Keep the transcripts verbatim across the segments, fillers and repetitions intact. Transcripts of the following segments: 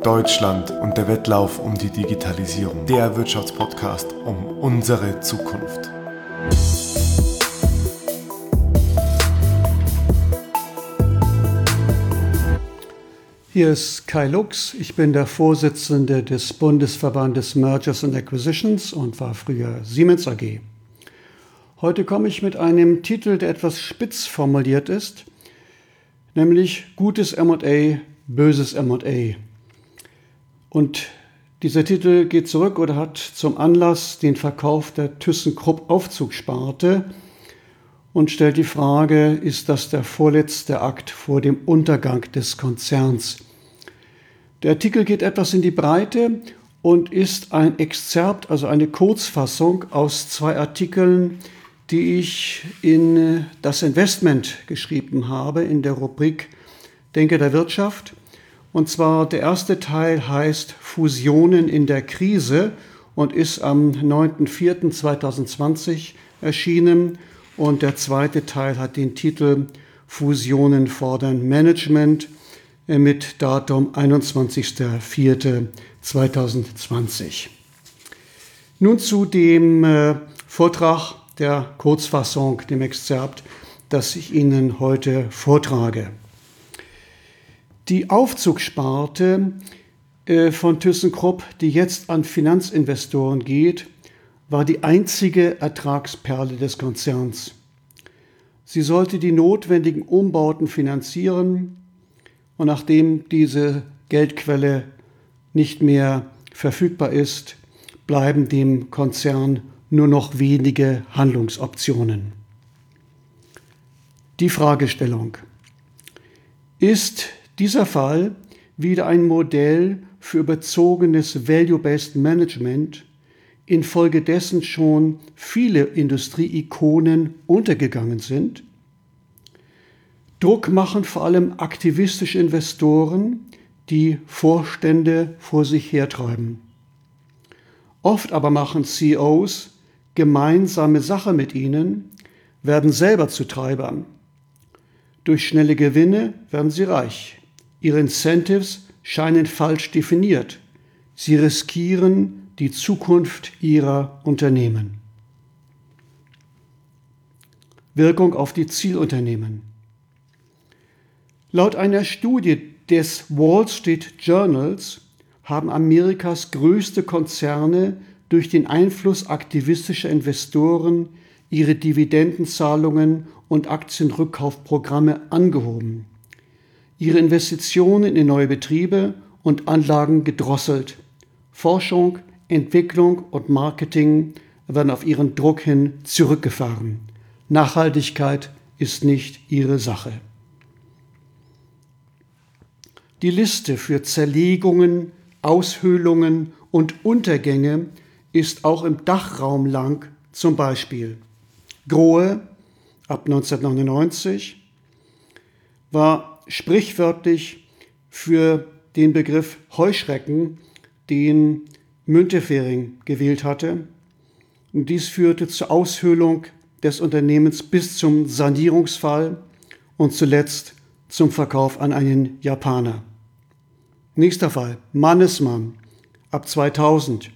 Deutschland und der Wettlauf um die Digitalisierung. Der Wirtschaftspodcast um unsere Zukunft. Hier ist Kai Lux. Ich bin der Vorsitzende des Bundesverbandes Mergers and Acquisitions und war früher Siemens A G. Heute komme ich mit einem Titel, der etwas spitz formuliert ist, nämlich Gutes M und A, Böses M und A. Und dieser Titel geht zurück oder hat zum Anlass den Verkauf der ThyssenKrupp Aufzugsparte und stellt die Frage, ist das der vorletzte Akt vor dem Untergang des Konzerns? Der Artikel geht etwas in die Breite und ist ein Exzerpt, also eine Kurzfassung aus zwei Artikeln, die ich in das Investment geschrieben habe, in der Rubrik Denke der Wirtschaft. Und zwar der erste Teil heißt Fusionen in der Krise und ist am neunten vierten zweitausendzwanzig erschienen. Und der zweite Teil hat den Titel Fusionen fordern Management mit Datum einundzwanzigster vierter zweitausendzwanzig. Nun zu dem äh, Vortrag der Kurzfassung, dem Exzerpt, das ich Ihnen heute vortrage. Die Aufzugsparte äh, von ThyssenKrupp, die jetzt an Finanzinvestoren geht, war die einzige Ertragsperle des Konzerns. Sie sollte die notwendigen Umbauten finanzieren und nachdem diese Geldquelle nicht mehr verfügbar ist, bleiben dem Konzern nur noch wenige Handlungsoptionen. Die Fragestellung: Ist dieser Fall wieder ein Modell für überzogenes Value-Based Management, infolgedessen schon viele Industrieikonen untergegangen sind? Druck machen vor allem aktivistische Investoren, die Vorstände vor sich hertreiben. Oft aber machen C E Os gemeinsame Sache mit ihnen, werden selber zu Treibern. Durch schnelle Gewinne werden sie reich. Ihre Incentives scheinen falsch definiert. Sie riskieren die Zukunft ihrer Unternehmen. Wirkung auf die Zielunternehmen. Laut einer Studie des Wall Street Journals haben Amerikas größte Konzerne durch den Einfluss aktivistischer Investoren ihre Dividendenzahlungen und Aktienrückkaufprogramme angehoben, ihre Investitionen in neue Betriebe und Anlagen gedrosselt. Forschung, Entwicklung und Marketing werden auf ihren Druck hin zurückgefahren. Nachhaltigkeit ist nicht ihre Sache. Die Liste für Zerlegungen, Aushöhlungen und Untergänge ist auch im Dachraum lang, zum Beispiel Grohe ab neunzehnhundertneunundneunzig war sprichwörtlich für den Begriff Heuschrecken, den Müntefering gewählt hatte. Und dies führte zur Aushöhlung des Unternehmens bis zum Sanierungsfall und zuletzt zum Verkauf an einen Japaner. Nächster Fall, Mannesmann ab zweitausend.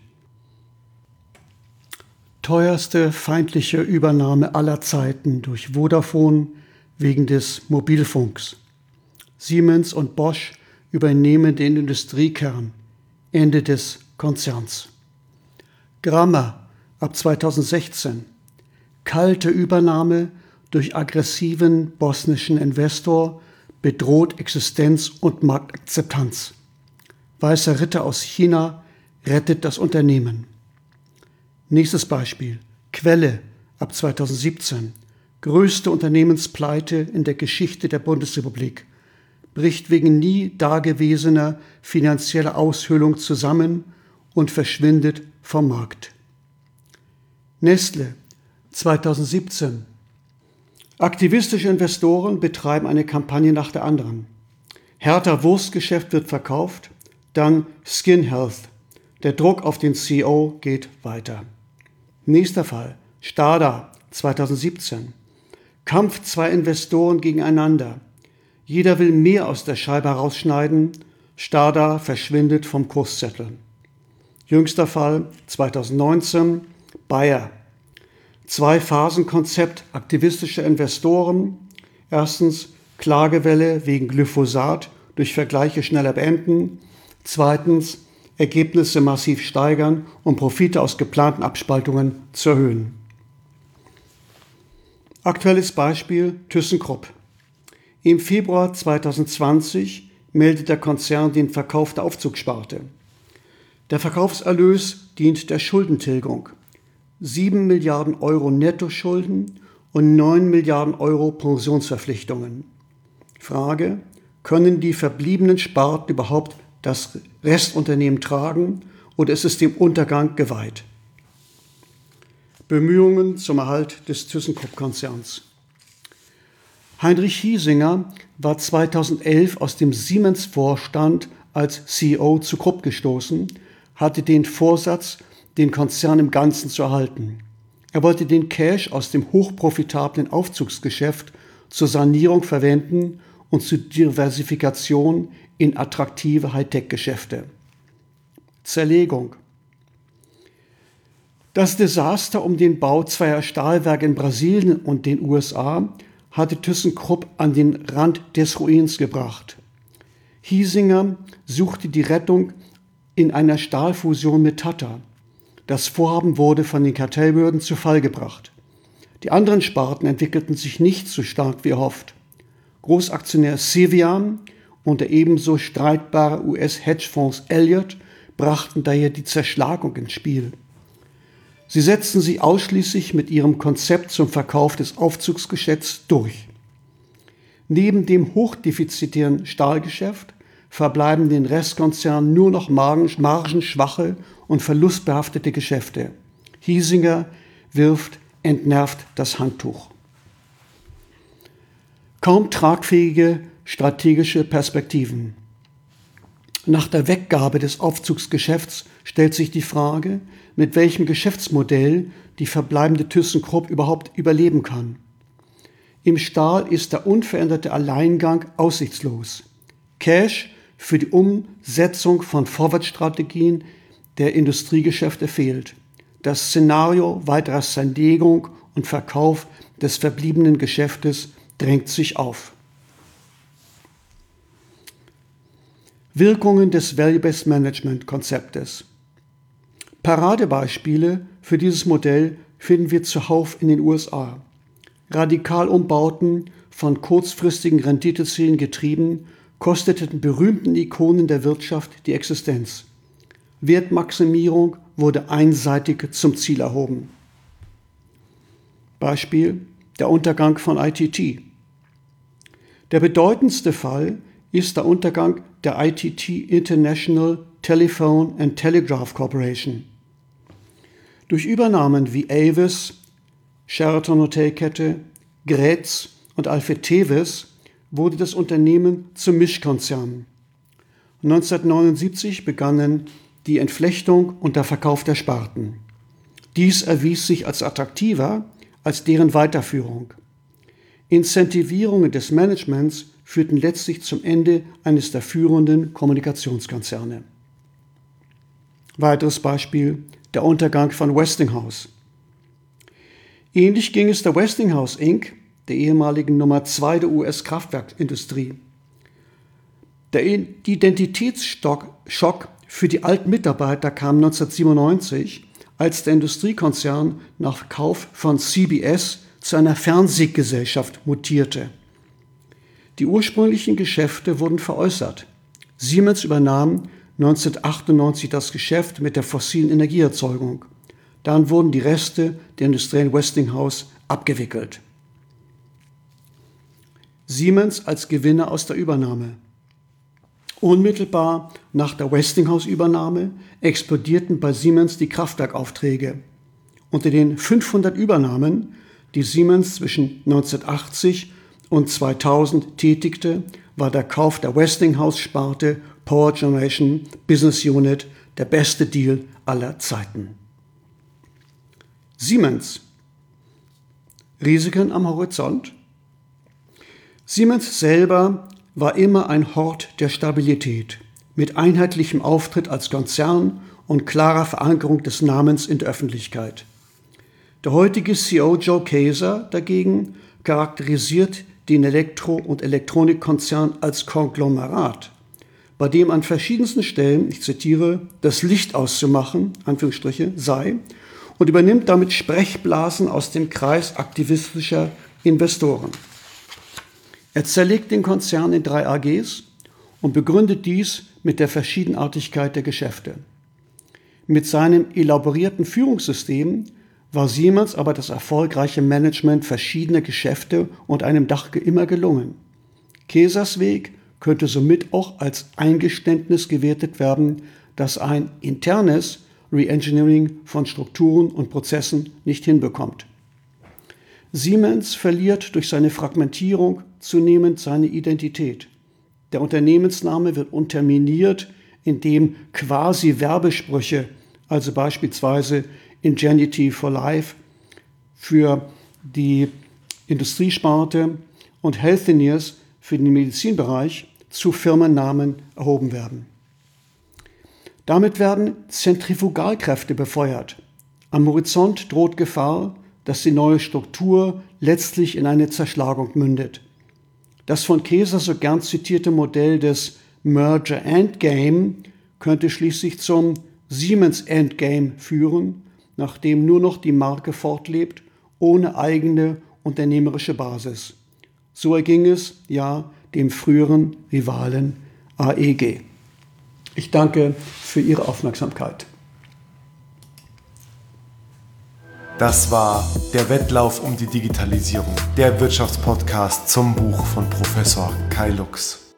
Teuerste feindliche Übernahme aller Zeiten durch Vodafone wegen des Mobilfunks. Siemens und Bosch übernehmen den Industriekern. Ende des Konzerns. Grammer ab zweitausendsechzehn. Kalte Übernahme durch aggressiven bosnischen Investor bedroht Existenz und Marktakzeptanz. Weißer Ritter aus China rettet das Unternehmen. Nächstes Beispiel. Quelle ab zweitausendsiebzehn. Größte Unternehmenspleite in der Geschichte der Bundesrepublik. Bricht wegen nie dagewesener finanzieller Aushöhlung zusammen und verschwindet vom Markt. Nestle zweitausendsiebzehn. Aktivistische Investoren betreiben eine Kampagne nach der anderen. Hertha Wurstgeschäft wird verkauft, dann Skin Health. Der Druck auf den C E O geht weiter. Nächster Fall. Stada zweitausendsiebzehn. Kampf zwei Investoren gegeneinander. Jeder will mehr aus der Scheibe herausschneiden. Stada verschwindet vom Kurszettel. Jüngster Fall zweitausendneunzehn, Bayer. Zwei-Phasen-Konzept aktivistischer Investoren. Erstens Klagewelle wegen Glyphosat durch Vergleiche schneller beenden. Zweitens Ergebnisse massiv steigern, um Profite aus geplanten Abspaltungen zu erhöhen. Aktuelles Beispiel ThyssenKrupp. Im Februar zweitausendzwanzig meldet der Konzern den Verkauf der Aufzugssparte. Der Verkaufserlös dient der Schuldentilgung. sieben Milliarden Euro Nettoschulden und neun Milliarden Euro Pensionsverpflichtungen. Frage: Können die verbliebenen Sparten überhaupt das Restunternehmen tragen oder ist es dem Untergang geweiht? Bemühungen zum Erhalt des ThyssenKrupp-Konzerns. Heinrich Hiesinger war zweitausendelf aus dem Siemens-Vorstand als C E O zu Krupp gestoßen, hatte den Vorsatz, den Konzern im Ganzen zu erhalten. Er wollte den Cash aus dem hochprofitablen Aufzugsgeschäft zur Sanierung verwenden und zur Diversifikation in attraktive Hightech-Geschäfte. Zerlegung. Das Desaster um den Bau zweier Stahlwerke in Brasilien und den U S A hatte ThyssenKrupp an den Rand des Ruins gebracht. Hiesinger suchte die Rettung in einer Stahlfusion mit Tata. Das Vorhaben wurde von den Kartellbehörden zu Fall gebracht. Die anderen Sparten entwickelten sich nicht so stark wie erhofft. Großaktionär Cevian und der ebenso streitbare U S-Hedgefonds Elliott brachten daher die Zerschlagung ins Spiel. Sie setzten sich ausschließlich mit ihrem Konzept zum Verkauf des Aufzugsgeschäfts durch. Neben dem hochdefizitären Stahlgeschäft verbleiben den Restkonzernen nur noch margenschwache und verlustbehaftete Geschäfte. Hiesinger wirft entnervt das Handtuch. Kaum tragfähige strategische Perspektiven. Nach der Weggabe des Aufzugsgeschäfts stellt sich die Frage, mit welchem Geschäftsmodell die verbleibende ThyssenKrupp überhaupt überleben kann. Im Stahl ist der unveränderte Alleingang aussichtslos. Cash für die Umsetzung von Vorwärtsstrategien der Industriegeschäfte fehlt. Das Szenario weiterer Zerlegung und Verkauf des verbliebenen Geschäftes drängt sich auf. Wirkungen des Value-Based Management-Konzeptes. Paradebeispiele für dieses Modell finden wir zuhauf in den U S A. Radikalumbauten, von kurzfristigen Renditezielen getrieben, kosteten berühmten Ikonen der Wirtschaft die Existenz. Wertmaximierung wurde einseitig zum Ziel erhoben. Beispiel: der Untergang von I T T. Der bedeutendste Fall ist der Untergang der I T T International Telephone and Telegraph Corporation. Durch Übernahmen wie Avis, Sheraton Hotelkette, Grätz und Alfred Tevis wurde das Unternehmen zum Mischkonzern. neunzehnhundertneunundsiebzig begannen die Entflechtung und der Verkauf der Sparten. Dies erwies sich als attraktiver als deren Weiterführung. Incentivierungen des Managements führten letztlich zum Ende eines der führenden Kommunikationskonzerne. Weiteres Beispiel: der Untergang von Westinghouse. Ähnlich ging es der Westinghouse Incorporated, der ehemaligen Nummer zwei der U S-Kraftwerkindustrie. Der Identitätsschock für die alten Mitarbeiter kam neunzehnhundertsiebenundneunzig, als der Industriekonzern nach Kauf von C B S zu einer Fernsehgesellschaft mutierte. Die ursprünglichen Geschäfte wurden veräußert. Siemens übernahm neunzehnhundertachtundneunzig das Geschäft mit der fossilen Energieerzeugung. Dann wurden die Reste der industriellen Westinghouse abgewickelt. Siemens als Gewinner aus der Übernahme. Unmittelbar nach der Westinghouse-Übernahme explodierten bei Siemens die Kraftwerkaufträge. Unter den fünfhundert Übernahmen, die Siemens zwischen neunzehnhundertachtzig und zweitausend tätigte, war der Kauf der Westinghouse-Sparte Power Generation Business Unit der beste Deal aller Zeiten. Siemens. Risiken am Horizont? Siemens selber war immer ein Hort der Stabilität. mit einheitlichem Auftritt als Konzern und klarer Verankerung des Namens in der Öffentlichkeit. Der heutige C E O Joe Kaeser dagegen charakterisiert den Elektro- und Elektronikkonzern als Konglomerat, bei dem an verschiedensten Stellen, ich zitiere, das Licht auszumachen, Anführungsstriche, sei, und übernimmt damit Sprechblasen aus dem Kreis aktivistischer Investoren. Er zerlegt den Konzern in drei A Gs und begründet dies mit der Verschiedenartigkeit der Geschäfte. Mit seinem elaborierten Führungssystem war Siemens aber das erfolgreiche Management verschiedener Geschäfte und einem Dach immer gelungen. Kaesers Weg könnte somit auch als Eingeständnis gewertet werden, dass ein internes Reengineering von Strukturen und Prozessen nicht hinbekommt. Siemens verliert durch seine Fragmentierung zunehmend seine Identität. Der Unternehmensname wird unterminiert, indem quasi Werbesprüche, also beispielsweise Ingenuity for Life für die Industriesparte und Healthineers für den Medizinbereich zu Firmennamen erhoben werden. Damit werden Zentrifugalkräfte befeuert. Am Horizont droht Gefahr, dass die neue Struktur letztlich in eine Zerschlagung mündet. Das von Kaeser so gern zitierte Modell des Merger Endgame könnte schließlich zum Siemens Endgame führen, nachdem nur noch die Marke fortlebt, ohne eigene unternehmerische Basis. So erging es ja dem früheren Rivalen A E G. Ich danke für Ihre Aufmerksamkeit. Das war der Wettlauf um die Digitalisierung, der Wirtschaftspodcast zum Buch von Professor Kai Lux.